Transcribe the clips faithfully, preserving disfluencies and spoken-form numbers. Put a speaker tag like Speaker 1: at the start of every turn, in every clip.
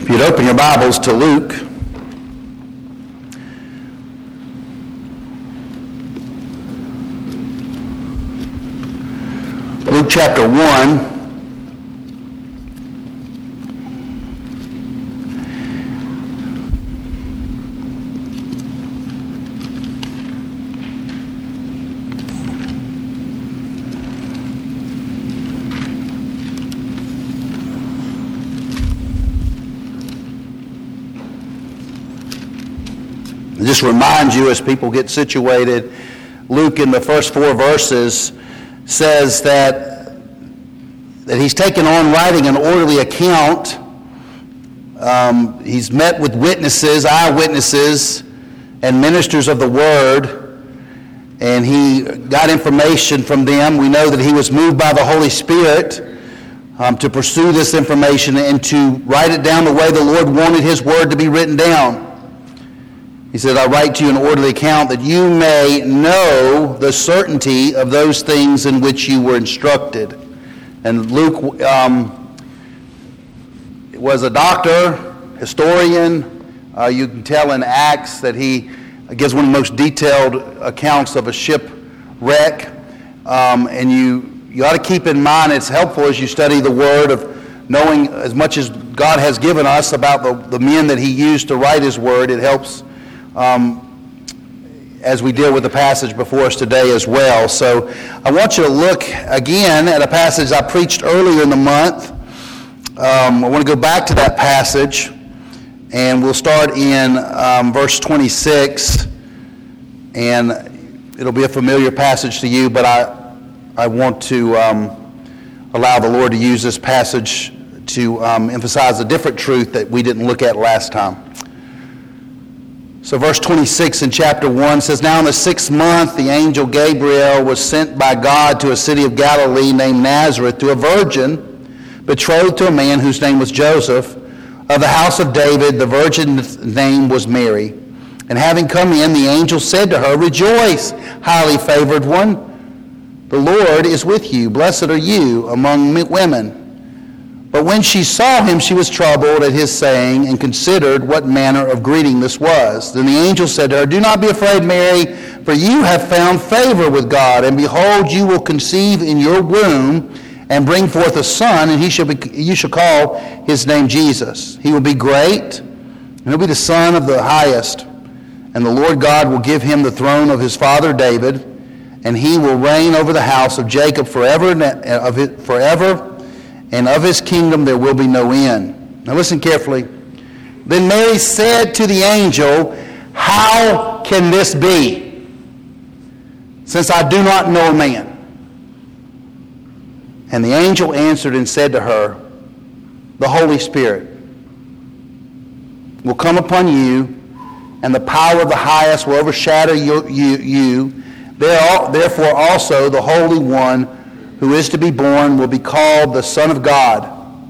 Speaker 1: If you'd open your Bibles to Luke, Luke chapter one. Just remind you as people get situated, Luke in the first four verses says that, that he's taken on writing an orderly account. Um, he's met with witnesses, eyewitnesses, and ministers of the word, and he got information from them. We know that he was moved by the Holy Spirit um, to pursue this information and to write it down the way the Lord wanted his word to be written down. He said, I write to you an orderly account that you may know the certainty of those things in which you were instructed. And Luke um, was a doctor, historian. Uh, you can tell in Acts that he gives one of the most detailed accounts of a shipwreck. Um, and you, you ought to keep in mind, it's helpful as you study the Word of knowing as much as God has given us about the, the men that he used to write his Word. It helps Um, as we deal with the passage before us today as well. So I want you to look again at a passage I preached earlier in the month. Um, I want to go back to that passage, and we'll start in um, verse twenty-six, and it'll be a familiar passage to you, but I, I want to um, allow the Lord to use this passage to um, emphasize a different truth that we didn't look at last time. So verse twenty-six in chapter one says, Now in the sixth month the angel Gabriel was sent by God to a city of Galilee named Nazareth to a virgin betrothed to a man whose name was Joseph, of the house of David. The virgin's name was Mary. And having come in, the angel said to her, Rejoice, highly favored one. The Lord is with you. Blessed are you among women. But when she saw him, she was troubled at his saying and considered what manner of greeting this was. Then the angel said to her, Do not be afraid, Mary, for you have found favor with God. And behold, you will conceive in your womb and bring forth a son, and he shall be, you shall call his name Jesus. He will be great, and he'll be the Son of the Highest. And the Lord God will give him the throne of his father David, and he will reign over the house of Jacob forever, of it, forever. And of his kingdom there will be no end. Now listen carefully. Then Mary said to the angel, How can this be, since I do not know a man? And the angel answered and said to her, The Holy Spirit will come upon you, and the power of the highest will overshadow you. you, you. Therefore also the Holy One who is to be born will be called the Son of God.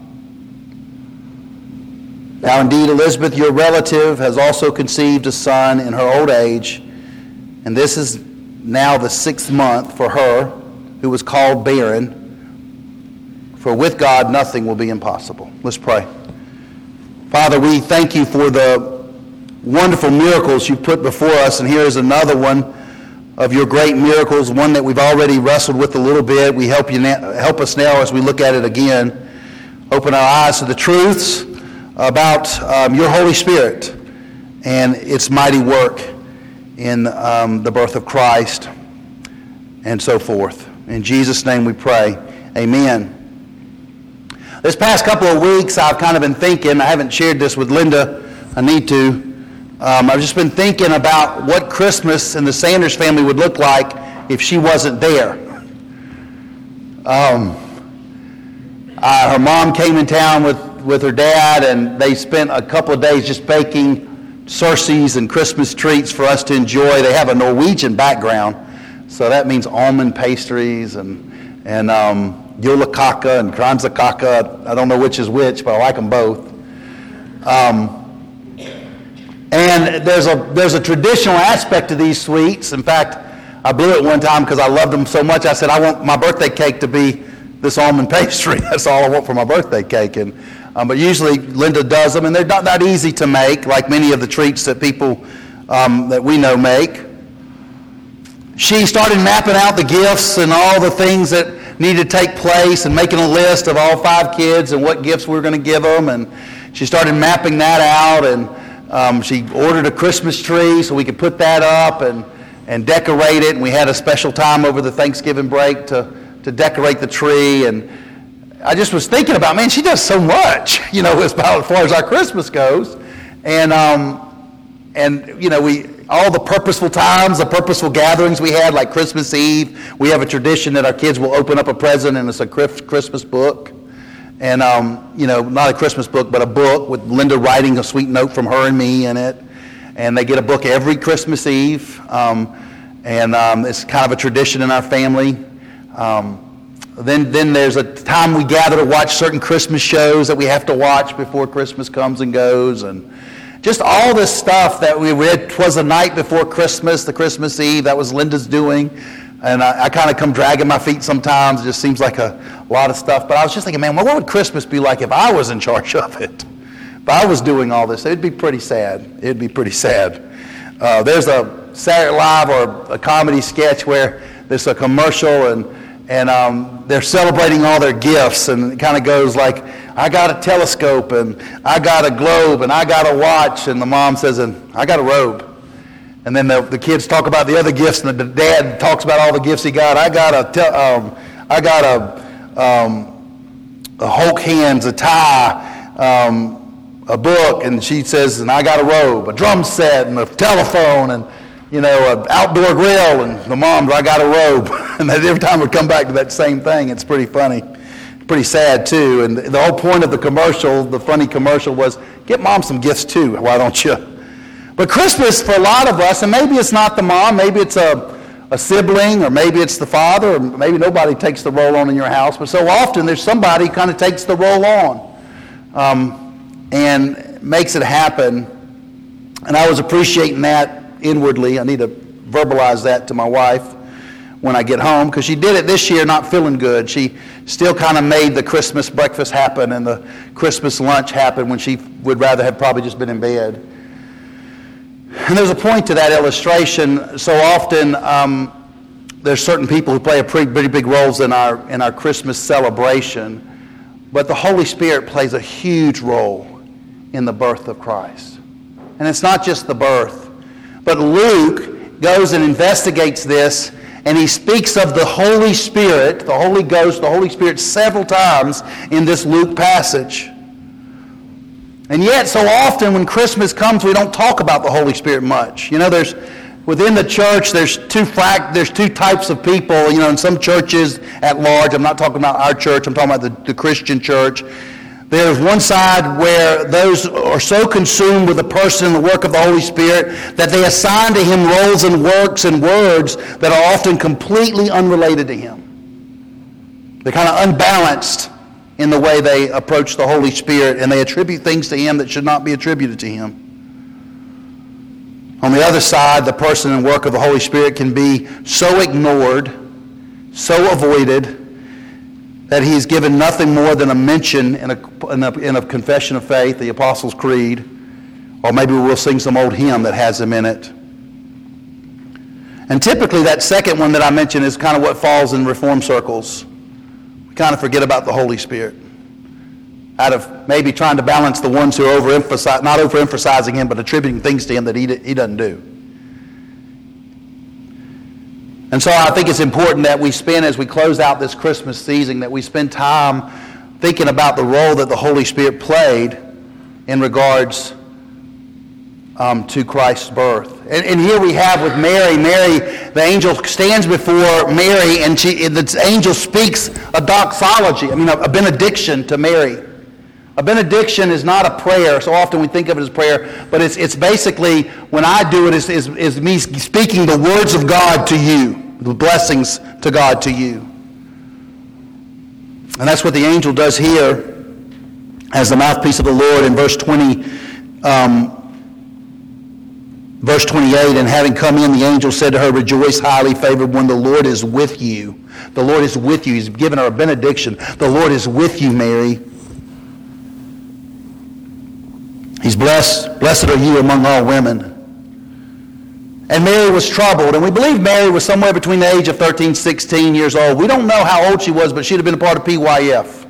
Speaker 1: Now indeed Elizabeth, your relative, has also conceived a son in her old age, and this is now the sixth month for her who was called barren, for with God nothing will be impossible. Let's pray. Father, we thank you for the wonderful miracles you've put before us, and here is another one of your great miracles, one that we've already wrestled with a little bit. We help you now, help us now as we look at it again. Open our eyes to the truths about um, your Holy Spirit and its mighty work in um, the birth of Christ and so forth. In Jesus' name we pray. Amen. This past couple of weeks I've kind of been thinking, I haven't shared this with Linda, I need to, Um, I've just been thinking about what Christmas in the Sanders family would look like if she wasn't there. Um, uh, her mom came in town with, with her dad, and they spent a couple of days just baking Circes and Christmas treats for us to enjoy. They have a Norwegian background, so that means almond pastries and, and um, julekake and kransekake. I don't know which is which, but I like them both. Um, And there's a there's a traditional aspect to these sweets. In fact, I blew it one time because I loved them so much. I said, I want my birthday cake to be this almond pastry. That's all I want for my birthday cake. And Um, but usually Linda does them, and they're not that easy to make, like many of the treats that people um, that we know make. She started mapping out the gifts and all the things that needed to take place and making a list of all five kids and what gifts we were going to give them. And she started mapping that out, and um, she ordered a Christmas tree so we could put that up and, and decorate it. And we had a special time over the Thanksgiving break to, to decorate the tree. And I just was thinking about, man, she does so much, you know, as far as our Christmas goes. And, um, and you know, we all the purposeful times, the purposeful gatherings we had, like Christmas Eve. We have a tradition that our kids will open up a present, and it's a Christmas book. And, um, you know, not a Christmas book, but a book with Linda writing a sweet note from her and me in it. And they get a book every Christmas Eve. Um, and um, it's kind of a tradition in our family. Um, then, then there's a time we gather to watch certain Christmas shows that we have to watch before Christmas comes and goes. And just all this stuff that we read. 'Twas the night before Christmas, the Christmas Eve, that was Linda's doing. And I, I kind of come dragging my feet sometimes. It just seems like a lot of stuff. But I was just thinking, man, what would Christmas be like if I was in charge of it? If I was doing all this, it'd be pretty sad. It'd be pretty sad. Uh, there's a Saturday Night Live or a comedy sketch where there's a commercial and and um, they're celebrating all their gifts, and it kind of goes like, I got a telescope, and I got a globe, and I got a watch, and the mom says, and I got a robe. And then the, the kids talk about the other gifts, and the dad talks about all the gifts he got. I got a, te- um, I got a, um, a Hulk hands, a tie, um, a book, and she says, and I got a robe, a drum set, and a telephone, and you know, an outdoor grill, and the mom, I got a robe. And every time we come back to that same thing, it's pretty funny, pretty sad too. And the whole point of the commercial, the funny commercial, was get mom some gifts too. Why don't you? But Christmas for a lot of us, and maybe it's not the mom, maybe it's a, a sibling, or maybe it's the father, or maybe nobody takes the role on in your house, but so often there's somebody who kind of takes the role on um, and makes it happen. And I was appreciating that inwardly. I need to verbalize that to my wife when I get home, because she did it this year not feeling good. She still kind of made the Christmas breakfast happen and the Christmas lunch happen when she would rather have probably just been in bed. And there's a point to that illustration. So often um, there's certain people who play a pretty, pretty big roles in our in our Christmas celebration, but the Holy Spirit plays a huge role in the birth of Christ. And it's not just the birth. But Luke goes and investigates this, and he speaks of the Holy Spirit, the Holy Ghost, the Holy Spirit several times in this Luke passage. And yet, so often when Christmas comes, we don't talk about the Holy Spirit much. You know, there's within the church, there's two frac- there's two types of people. You know, in some churches at large, I'm not talking about our church, I'm talking about the, the Christian church. There's one side where those are so consumed with the person and the work of the Holy Spirit that they assign to him roles and works and words that are often completely unrelated to him. They're kind of unbalanced in the way they approach the Holy Spirit, and they attribute things to him that should not be attributed to him. On the other side, the person and work of the Holy Spirit can be so ignored, so avoided, that he is given nothing more than a mention in a, in, a, in a confession of faith, the Apostles' Creed, or maybe we'll sing some old hymn that has him in it. And typically that second one that I mentioned is kind of what falls in Reformed circles. We kind of forget about the Holy Spirit, out of maybe trying to balance the ones who are overemphasize, not overemphasizing him, but attributing things to him that he, he doesn't do. And so I think it's important that we spend, as we close out this Christmas season, that we spend time thinking about the role that the Holy Spirit played in regards um, to Christ's birth. And, and here we have with Mary, Mary, the angel stands before Mary, and she, the angel speaks a doxology, I mean a, a benediction to Mary. A benediction is not a prayer. So often we think of it as prayer, but it's it's basically, when I do it, is, is, is me speaking the words of God to you, the blessings to God to you. And that's what the angel does here as the mouthpiece of the Lord in verse twenty, um, verse twenty-eight. And having come in, the angel said to her, "Rejoice, highly favored one, the Lord is with you." The Lord is with you. He's given her a benediction. The Lord is with you, Mary. He's blessed. Blessed are you among all women. And Mary was troubled, and we believe Mary was somewhere between the age of thirteen, sixteen years old. We don't know how old she was, but she'd have been a part of P Y F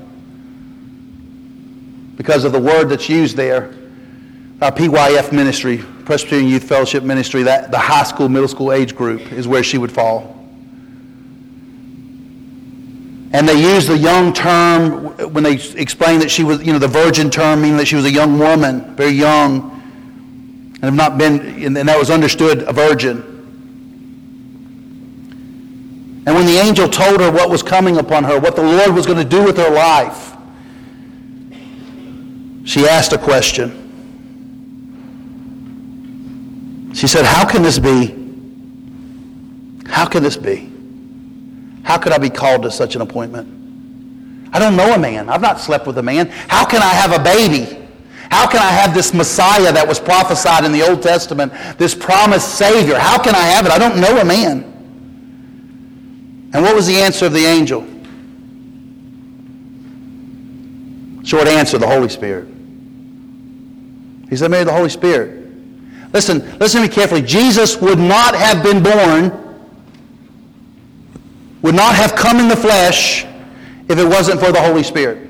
Speaker 1: because of the word that's used there. Our P Y F ministry, Presbyterian Youth Fellowship Ministry, that the high school, middle school age group is where she would fall. And they use the young term when they explain that she was, you know, the virgin term, meaning that she was a young woman, very young, and have not been, and that was understood, a virgin. And when the angel told her what was coming upon her, what the Lord was going to do with her life, she asked a question. She said, how can this be? How can this be? How could I be called to such an appointment? I don't know a man. I've not slept with a man. How can I have a baby? How can I have this Messiah that was prophesied in the Old Testament, this promised Savior? How can I have it? I don't know a man. And what was the answer of the angel? Short answer, the Holy Spirit. He said, Mary, the Holy Spirit. Listen, listen to me carefully. Jesus would not have been born, would not have come in the flesh if it wasn't for the Holy Spirit.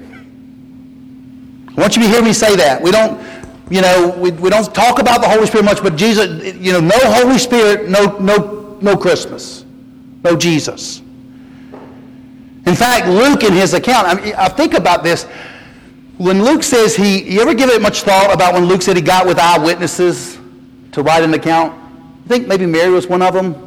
Speaker 1: I want you to hear me say that. We don't, you know, we, we don't talk about the Holy Spirit much, but Jesus, you know, no Holy Spirit, no, no, no Christmas, no Jesus. In fact, Luke in his account, I mean, I think about this. When Luke says he, you ever give it much thought about when Luke said he got with eyewitnesses to write an account? I think maybe Mary was one of them.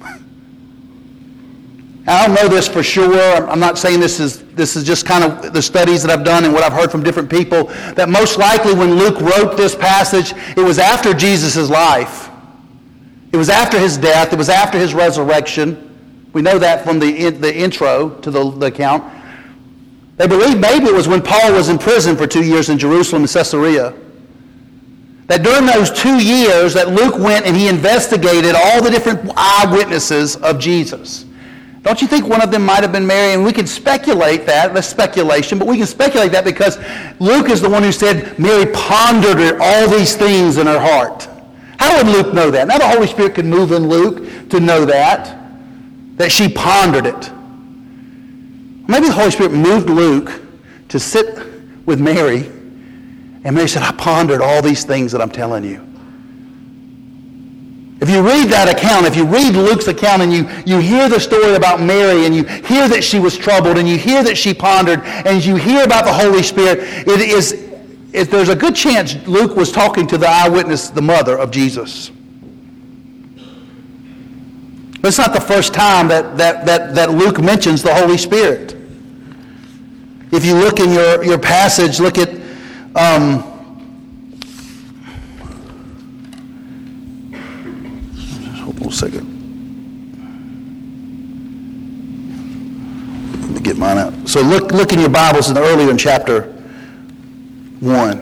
Speaker 1: I don't know this for sure. I'm not saying this is this is just kind of the studies that I've done and what I've heard from different people, that most likely when Luke wrote this passage, it was after Jesus' life. It was after his death. It was after his resurrection. We know that from the, the intro to the, the account. They believe maybe it was when Paul was in prison for two years in Jerusalem and Caesarea. That during those two years that Luke went and he investigated all the different eyewitnesses of Jesus. Don't you think one of them might have been Mary? And we can speculate that. That's speculation. But we can speculate that because Luke is the one who said Mary pondered all these things in her heart. How would Luke know that? Now the Holy Spirit could move in Luke to know that. That she pondered it. Maybe the Holy Spirit moved Luke to sit with Mary. And Mary said, I pondered all these things that I'm telling you. If you read that account, if you read Luke's account and you, you hear the story about Mary and you hear that she was troubled and you hear that she pondered and you hear about the Holy Spirit, it is, it, there's a good chance Luke was talking to the eyewitness, the mother of Jesus. But it's not the first time that, that, that, that Luke mentions the Holy Spirit. If you look in your, your passage, look at um, hold on a second. Let me get mine out. So look, look in your Bibles in the earlier in chapter one.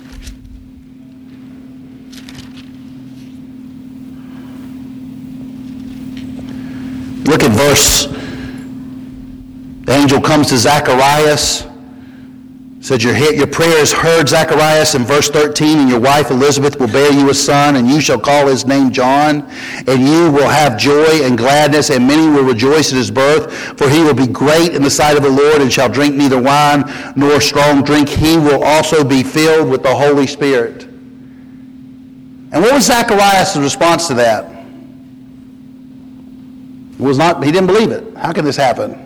Speaker 1: Look at verse. The angel comes to Zacharias. Said, your, your prayer is heard, Zacharias, in verse thirteen, and your wife Elizabeth will bear you a son, and you shall call his name John, and you will have joy and gladness, and many will rejoice at his birth, for he will be great in the sight of the Lord, and shall drink neither wine nor strong drink. He will also be filled with the Holy Spirit. And what was Zacharias' response to that? It was not, he didn't believe it. How can this happen?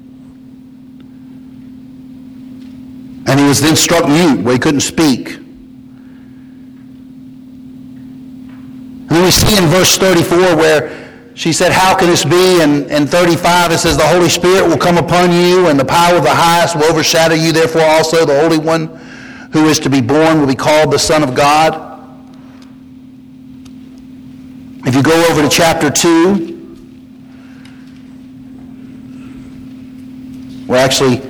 Speaker 1: And he was then struck mute, where he couldn't speak. And then we see in verse thirty-four where she said, how can this be? And in thirty-five it says, the Holy Spirit will come upon you, and the power of the highest will overshadow you. Therefore also the Holy One who is to be born will be called the Son of God. If you go over to chapter two, we're actually...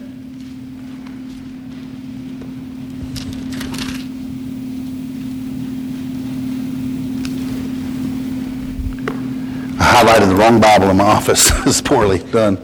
Speaker 1: I highlighted the wrong Bible in my office. It's poorly done.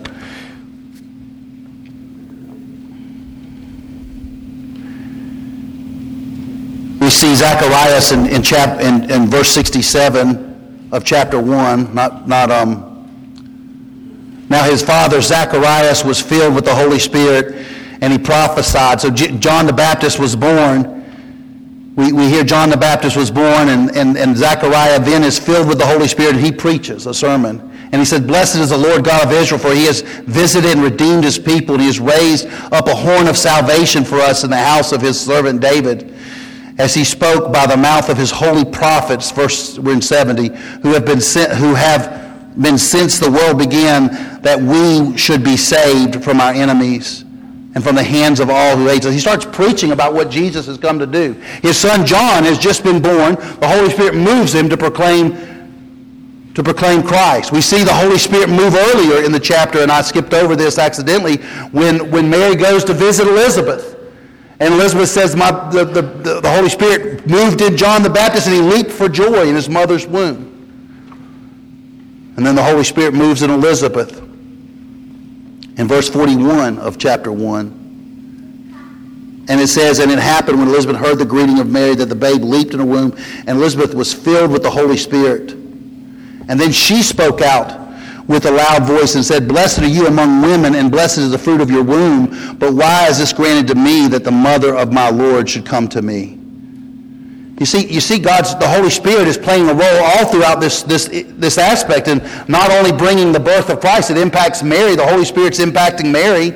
Speaker 1: We we see Zacharias in, in, chap, in, in verse sixty-seven of chapter one, not, not um. Now his father Zacharias was filled with the Holy Spirit, and he prophesied. So J- John the Baptist was born. We, we hear John the Baptist was born, and, and, and Zechariah then is filled with the Holy Spirit, and he preaches a sermon. And he said, "Blessed is the Lord God of Israel, for he has visited and redeemed his people, and he has raised up a horn of salvation for us in the house of his servant David, as he spoke by the mouth of his holy prophets," verse we're in seventy, "who have been sent, who have been since the world began, that we should be saved from our enemies and from the hands of all who hate us." He starts preaching about what Jesus has come to do. His son John has just been born. The Holy Spirit moves him to proclaim to proclaim Christ. We see the Holy Spirit move earlier in the chapter, and I skipped over this accidentally, when, when Mary goes to visit Elizabeth. And Elizabeth says, My, the, the, the Holy Spirit moved in John the Baptist, and he leaped for joy in his mother's womb. And then the Holy Spirit moves in Elizabeth. In verse forty-one of chapter one. And it says, "And it happened when Elizabeth heard the greeting of Mary that the babe leaped in her womb, and Elizabeth was filled with the Holy Spirit. And then she spoke out with a loud voice and said, Blessed are you among women, and blessed is the fruit of your womb. But why is this granted to me, that the mother of my Lord should come to me?" You see, you see, God's the Holy Spirit is playing a role all throughout this this this aspect, and not only bringing the birth of Christ, it impacts Mary. The Holy Spirit's impacting Mary.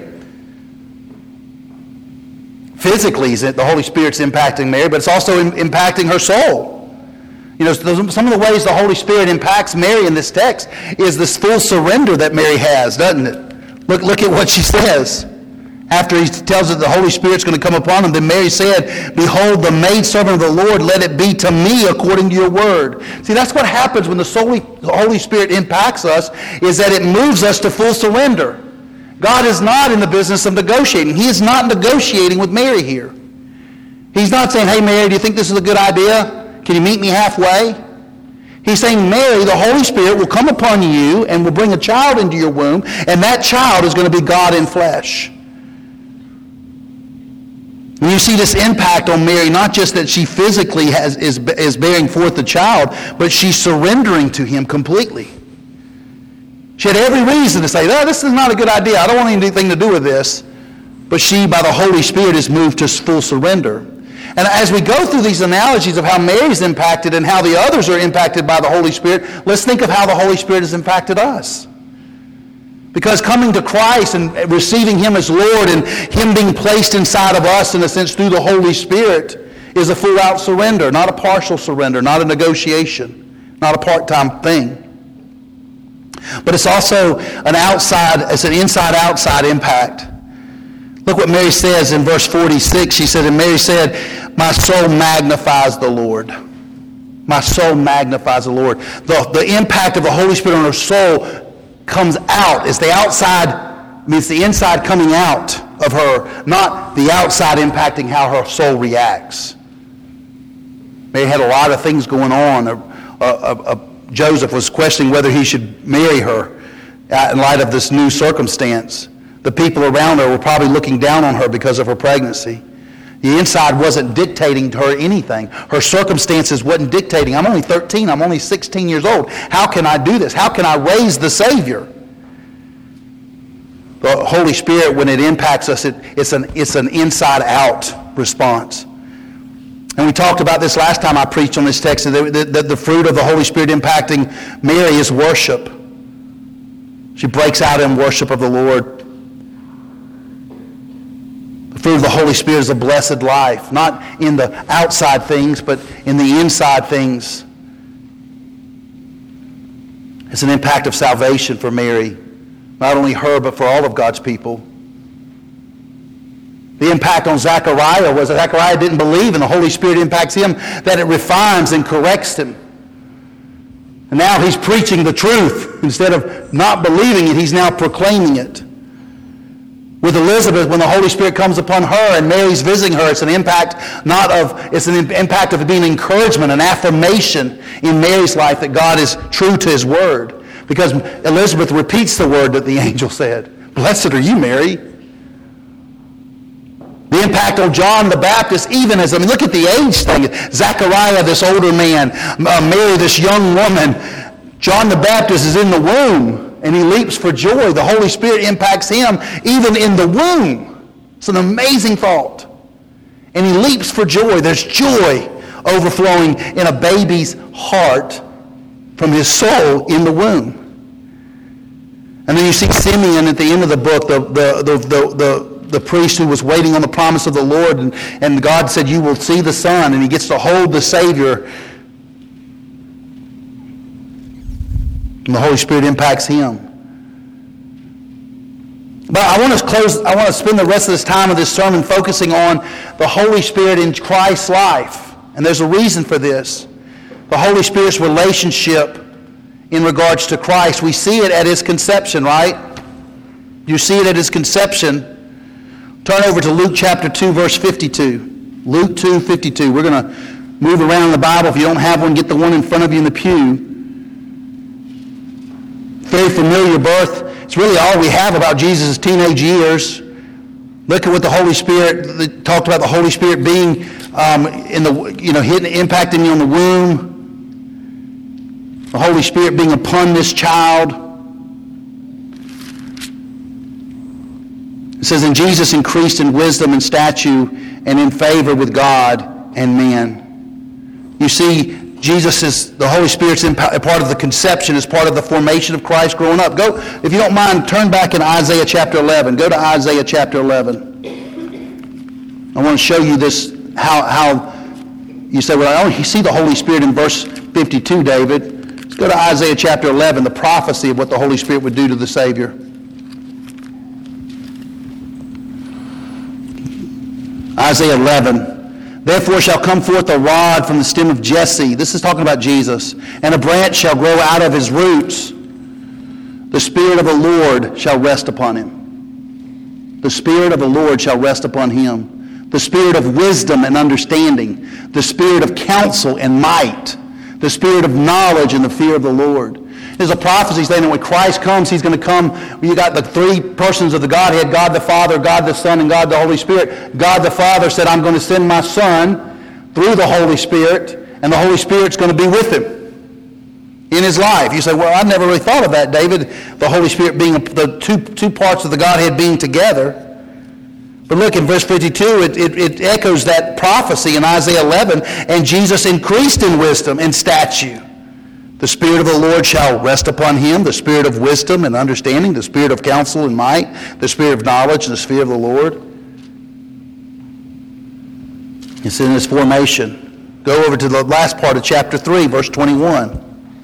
Speaker 1: Physically, the Holy Spirit's impacting Mary, but it's also in, impacting her soul. You know, some of the ways the Holy Spirit impacts Mary in this text is this full surrender that Mary has, doesn't it? Look, look at what she says. After he tells her the Holy Spirit's going to come upon him, then Mary said, "Behold, the maidservant of the Lord, let it be to me according to your word." See, that's what happens when the Holy Spirit impacts us, is that it moves us to full surrender. God is not in the business of negotiating. He is not negotiating with Mary here. He's not saying, "Hey, Mary, do you think this is a good idea? Can you meet me halfway?" He's saying, "Mary, the Holy Spirit will come upon you and will bring a child into your womb, and that child is going to be God in flesh." And you see this impact on Mary, not just that she physically has, is, is bearing forth the child, but she's surrendering to him completely. She had every reason to say, "Oh, this is not a good idea. I don't want anything to do with this." But she, by the Holy Spirit, is moved to full surrender. And as we go through these analogies of how Mary's impacted and how the others are impacted by the Holy Spirit, let's think of how the Holy Spirit has impacted us. Because coming to Christ and receiving him as Lord and him being placed inside of us, in a sense, through the Holy Spirit, is a full-out surrender, not a partial surrender, not a negotiation, not a part-time thing. But it's also an outside, it's an inside-outside impact. Look what Mary says in verse forty-six. She said, and Mary said, "My soul magnifies the Lord." My soul magnifies the Lord. The, the impact of the Holy Spirit on her soul comes out. It's the outside, I mean, it's the inside coming out of her, not the outside impacting how her soul reacts. Mary had a lot of things going on. Uh, uh, uh, Joseph was questioning whether he should marry her in light of this new circumstance. The people around her were probably looking down on her because of her pregnancy. The inside wasn't dictating to her anything. Her circumstances wasn't dictating. I'm only thirteen. I'm only sixteen years old. How can I do this? How can I raise the Savior? The Holy Spirit, when it impacts us, it, it's an it's an inside-out response. And we talked about this last time I preached on this text, that the, the, the fruit of the Holy Spirit impacting Mary is worship. She breaks out in worship of the Lord. The fruit of the Holy Spirit is a blessed life, not in the outside things, but in the inside things. It's an impact of salvation for Mary, not only her, but for all of God's people. The impact on Zechariah was that Zechariah didn't believe, and the Holy Spirit impacts him, that it refines and corrects him. And now he's preaching the truth. Instead of not believing it, he's now proclaiming it. With Elizabeth, when the Holy Spirit comes upon her and Mary's visiting her, it's an impact not of, it's an impact of it being encouragement, an affirmation in Mary's life that God is true to his word. Because Elizabeth repeats the word that the angel said. "Blessed are you, Mary." The impact on John the Baptist, even as, I mean, look at the age thing. Zechariah, this older man, uh, Mary, this young woman. John the Baptist is in the womb, and he leaps for joy. The Holy Spirit impacts him even in the womb. It's an amazing thought. And he leaps for joy. There's joy overflowing in a baby's heart from his soul in the womb. And then you see Simeon at the end of the book, the, the, the, the, the, the priest who was waiting on the promise of the Lord, and, and God said, you will see the Son, and he gets to hold the Savior. And the Holy Spirit impacts him. But I want to close, I want to spend the rest of this time of this sermon focusing on the Holy Spirit in Christ's life. And there's a reason for this. The Holy Spirit's relationship in regards to Christ. We see it at his conception, right? You see it at his conception. Turn over to Luke chapter two, verse fifty-two. Luke two, fifty-two. We're going to move around the Bible. If you don't have one, get the one in front of you in the pew. Very familiar birth. It's really all we have about Jesus' teenage years. Look at what the Holy Spirit, talked about the Holy Spirit being um, in the, you know, hitting, impacting you in the womb. The Holy Spirit being upon this child. It says, and Jesus increased in wisdom and stature and in favor with God and men. You see, Jesus is, the Holy Spirit's in part of the conception, is part of the formation of Christ growing up. Go, if you don't mind, turn back in Isaiah chapter eleven. Go to Isaiah chapter eleven. I want to show you this, how, how you say, well, I only see the Holy Spirit in verse fifty-two, David. Let's go to Isaiah chapter eleven, the prophecy of what the Holy Spirit would do to the Savior. Isaiah eleven. Therefore shall come forth a rod from the stem of Jesse. This is talking about Jesus. And a branch shall grow out of his roots. The Spirit of the Lord shall rest upon him. The Spirit of the Lord shall rest upon him. The Spirit of wisdom and understanding. The Spirit of counsel and might. The Spirit of knowledge and the fear of the Lord. There's a prophecy saying that when Christ comes, he's going to come. You got the three persons of the Godhead, God the Father, God the Son, and God the Holy Spirit. God the Father said, I'm going to send my Son through the Holy Spirit, and the Holy Spirit's going to be with him in his life. You say, well, I never really thought of that, David, the Holy Spirit being the two, two parts of the Godhead being together. But look, in verse fifty-two, it, it, it echoes that prophecy in Isaiah eleven, and Jesus increased in wisdom and stature. The Spirit of the Lord shall rest upon him, the Spirit of wisdom and understanding, the Spirit of counsel and might, the Spirit of knowledge and the fear of the Lord. It's in his formation. Go over to the last part of chapter three, verse twenty-one.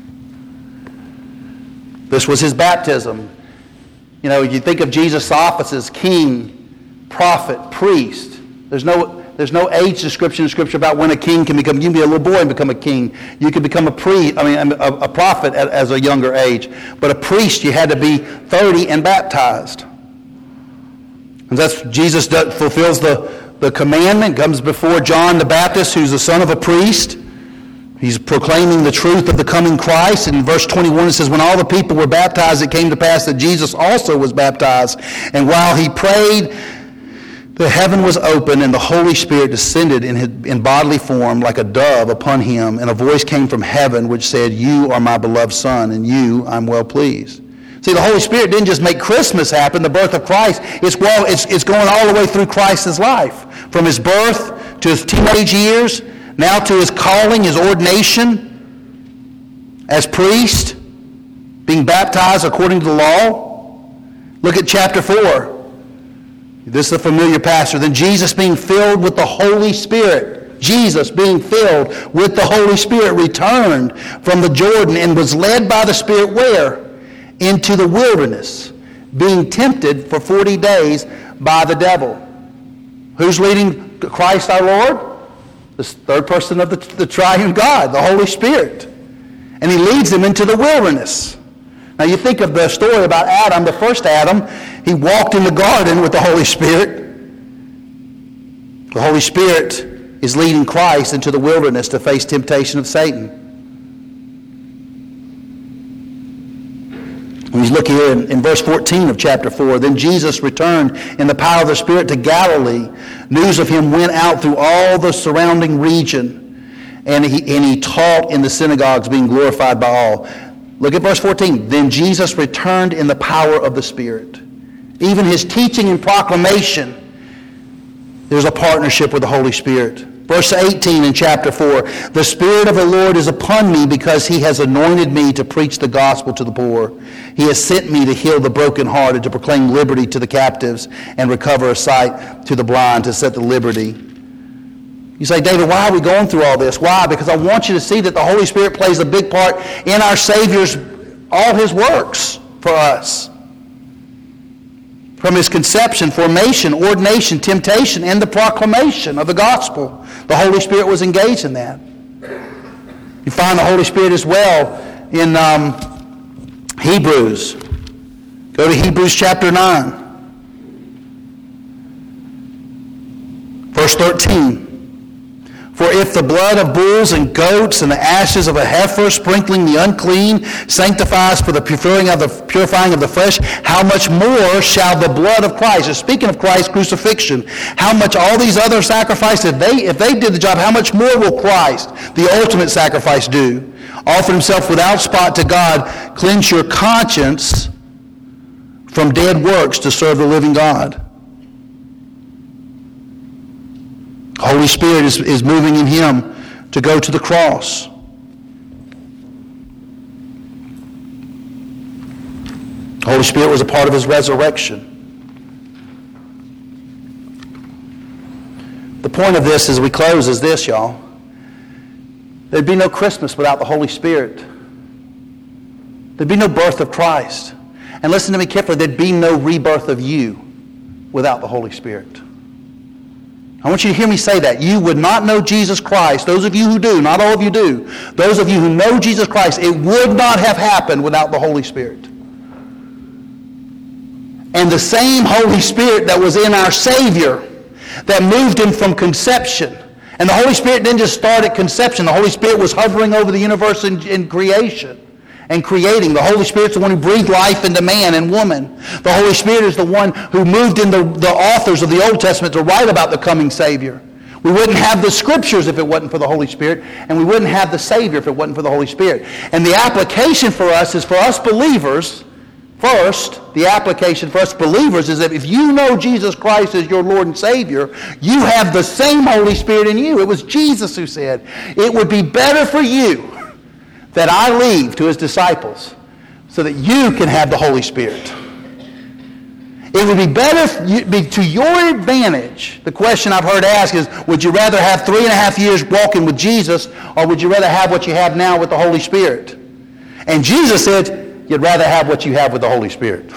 Speaker 1: This was his baptism. You know, you think of Jesus' offices, king, prophet, priest. There's no... There's no age description in Scripture about when a king can become. You can be a little boy and become a king. You could become a priest, I mean, a, a prophet at, as a younger age. But a priest, you had to be thirty and baptized. And that's, Jesus does, fulfills the, the commandment, comes before John the Baptist, who's the son of a priest. He's proclaiming the truth of the coming Christ. And in verse twenty-one, it says, when all the people were baptized, it came to pass that Jesus also was baptized. And while he prayed, the heaven was opened, and the Holy Spirit descended in, his, in bodily form like a dove upon him, and a voice came from heaven which said, you are my beloved Son, and you I'm well pleased. See, the Holy Spirit didn't just make Christmas happen, the birth of Christ. It's, well, it's, it's going all the way through Christ's life. From his birth to his teenage years, now to his calling, his ordination as priest, being baptized according to the law. Look at chapter four. This is a familiar passage. Then Jesus being filled with the Holy Spirit, Jesus being filled with the Holy Spirit returned from the Jordan and was led by the Spirit where? Into the wilderness, being tempted for forty days by the devil. Who's leading Christ our Lord? The third person of the, the triune God, the Holy Spirit. And he leads him into the wilderness. Now you think of the story about Adam, the first Adam. He walked in the garden with the Holy Spirit. The Holy Spirit is leading Christ into the wilderness to face temptation of Satan. We look here in, in verse fourteen of chapter four. Then Jesus returned in the power of the Spirit to Galilee. News of him went out through all the surrounding region, and he, and he taught in the synagogues, being glorified by all. Look at verse fourteen. Then Jesus returned in the power of the Spirit. Even his teaching and proclamation, there's a partnership with the Holy Spirit. Verse eighteen in chapter four, the Spirit of the Lord is upon me because he has anointed me to preach the gospel to the poor. He has sent me to heal the brokenhearted, to proclaim liberty to the captives, and recover a sight to the blind, to set the liberty. You say, David, why are we going through all this? Why? Because I want you to see that the Holy Spirit plays a big part in our Savior's, all his works for us. From his conception, formation, ordination, temptation, and the proclamation of the gospel. The Holy Spirit was engaged in that. You find the Holy Spirit as well in um, Hebrews. Go to Hebrews chapter nine. Verse thirteen. For if the blood of bulls and goats and the ashes of a heifer sprinkling the unclean sanctifies for the purifying of the, purifying of the flesh, how much more shall the blood of Christ, and speaking of Christ's crucifixion, how much all these other sacrifices, if they, if they did the job, how much more will Christ, the ultimate sacrifice, do? Offer himself without spot to God, cleanse your conscience from dead works to serve the living God. Holy Spirit is, is moving in him to go to the cross. The Holy Spirit was a part of his resurrection. The point of this as we close is this, y'all. There'd be no Christmas without the Holy Spirit. There'd be no birth of Christ. And listen to me carefully, there'd be no rebirth of you without the Holy Spirit. I want you to hear me say that. You would not know Jesus Christ. Those of you who do, not all of you do. Those of you who know Jesus Christ, it would not have happened without the Holy Spirit. And the same Holy Spirit that was in our Savior, that moved him from conception. And the Holy Spirit didn't just start at conception. The Holy Spirit was hovering over the universe in, in creation and creating. The Holy Spirit's the one who breathed life into man and woman. The Holy Spirit is the one who moved in the, the authors of the Old Testament to write about the coming Savior. We wouldn't have the Scriptures if it wasn't for the Holy Spirit, and we wouldn't have the Savior if it wasn't for the Holy Spirit. And the application for us is for us believers, first, the application for us believers is that if you know Jesus Christ as your Lord and Savior, you have the same Holy Spirit in you. It was Jesus who said, it would be better for you that I leave, to his disciples, so that you can have the Holy Spirit. It would be better you, be to your advantage. The question I've heard asked is, would you rather have three and a half years walking with Jesus, or would you rather have what you have now with the Holy Spirit? And Jesus said, you'd rather have what you have with the Holy Spirit.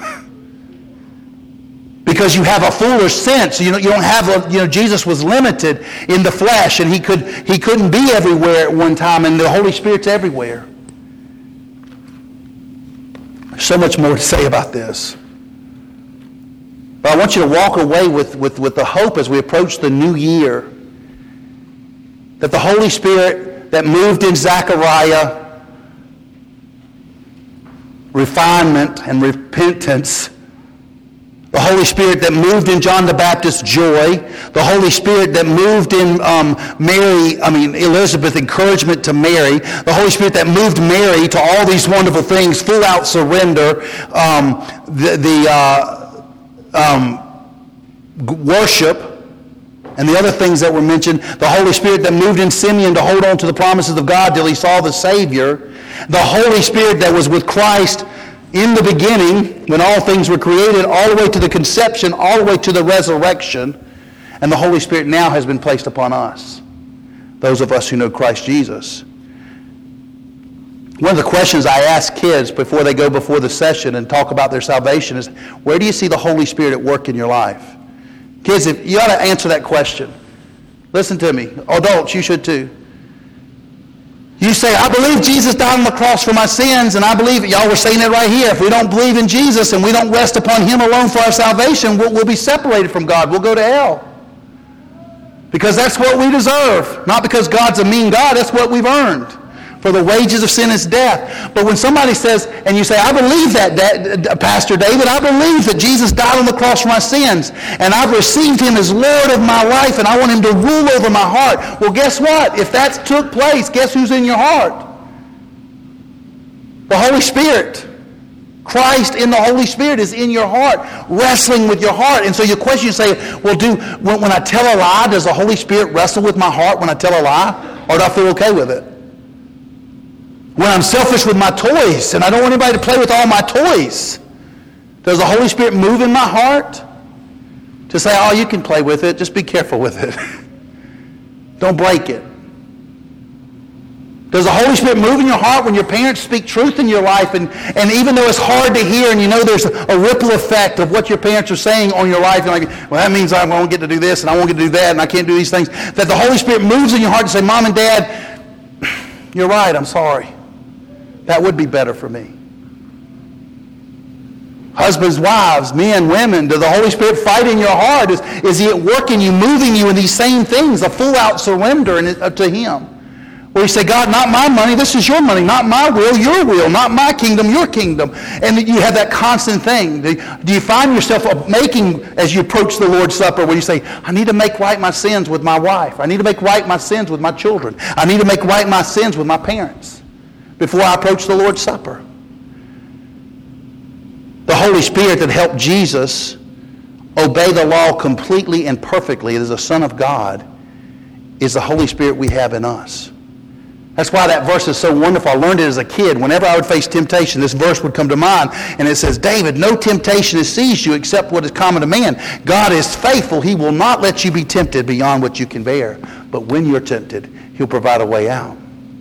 Speaker 1: Because you have a fuller sense. You know, you don't have a, you know, Jesus was limited in the flesh, and he could he couldn't be everywhere at one time, and the Holy Spirit's everywhere. There's so much more to say about this. But I want you to walk away with, with, with the hope as we approach the new year that the Holy Spirit that moved in Zechariah, refinement and repentance, the Holy Spirit that moved in John the Baptist's joy, the Holy Spirit that moved in um, Mary, I mean Elizabeth, encouragement to Mary, the Holy Spirit that moved Mary to all these wonderful things, full out surrender, um, the, the uh, um, worship, and the other things that were mentioned, the Holy Spirit that moved in Simeon to hold on to the promises of God till he saw the Savior, the Holy Spirit that was with Christ in the beginning, when all things were created, all the way to the conception, all the way to the resurrection, and the Holy Spirit now has been placed upon us, those of us who know Christ Jesus. One of the questions I ask kids before they go before the session and talk about their salvation is, where do you see the Holy Spirit at work in your life? Kids, if you ought to answer that question. Listen to me. Adults, you should too. You say, I believe Jesus died on the cross for my sins, and I believe, y'all were saying it right here, if we don't believe in Jesus and we don't rest upon him alone for our salvation, we'll, we'll be separated from God. We'll go to hell. Because that's what we deserve. Not because God's a mean God, that's what we've earned. For the wages of sin is death. But when somebody says, and you say, I believe that, that, Pastor David, I believe that Jesus died on the cross for my sins, and I've received him as Lord of my life, and I want him to rule over my heart. Well, guess what? If that took place, guess who's in your heart? The Holy Spirit. Christ in the Holy Spirit is in your heart, wrestling with your heart. And so your question, you say, well, do when, when I tell a lie, does the Holy Spirit wrestle with my heart when I tell a lie? Or do I feel okay with it? When I'm selfish with my toys and I don't want anybody to play with all my toys, does the Holy Spirit move in my heart to say, oh, you can play with it, just be careful with it. Don't break it. Does the Holy Spirit move in your heart when your parents speak truth in your life, and, and even though it's hard to hear and you know there's a, a ripple effect of what your parents are saying on your life, you're like, well, that means I won't get to do this and I won't get to do that and I can't do these things, that the Holy Spirit moves in your heart to say, Mom and Dad, you're right, I'm sorry. That would be better for me. Husbands, wives, men, women, does the Holy Spirit fight in your heart? Is, is he at work in you, moving you in these same things, a full-out surrender in, uh, to him? Where you say, God, not my money, this is your money, not my will, your will, not my kingdom, your kingdom. And you have that constant thing. Do you find yourself making, as you approach the Lord's Supper, where you say, I need to make right my sins with my wife. I need to make right my sins with my children. I need to make right my sins with my parents before I approach the Lord's Supper. The Holy Spirit that helped Jesus obey the law completely and perfectly as a Son of God is the Holy Spirit we have in us. That's why that verse is so wonderful. I learned it as a kid. Whenever I would face temptation, this verse would come to mind. And it says, David, no temptation has seized you except what is common to man. God is faithful. He will not let you be tempted beyond what you can bear. But when you're tempted, he'll provide a way out.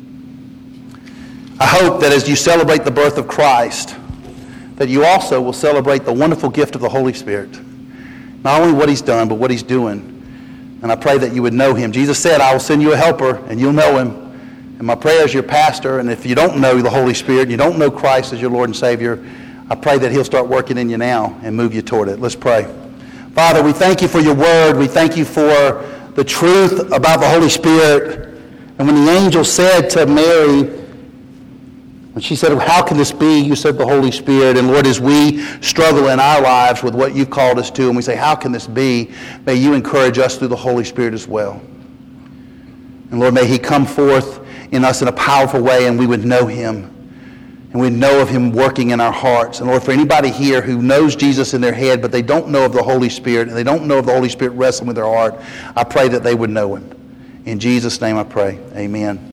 Speaker 1: I hope that as you celebrate the birth of Christ, that you also will celebrate the wonderful gift of the Holy Spirit. Not only what he's done, but what he's doing. And I pray that you would know him. Jesus said, I will send you a helper, and you'll know him. And my prayer as your pastor, and if you don't know the Holy Spirit, you don't know Christ as your Lord and Savior, I pray that he'll start working in you now and move you toward it. Let's pray. Father, we thank you for your word. We thank you for the truth about the Holy Spirit. And when the angel said to Mary, when she said, how can this be? You said the Holy Spirit. And Lord, as we struggle in our lives with what you've called us to, and we say, how can this be? May you encourage us through the Holy Spirit as well. And Lord, may he come forth in us in a powerful way, and we would know him. And we'd know of him working in our hearts. And Lord, for anybody here who knows Jesus in their head, but they don't know of the Holy Spirit, and they don't know of the Holy Spirit wrestling with their heart, I pray that they would know him. In Jesus' name I pray. Amen.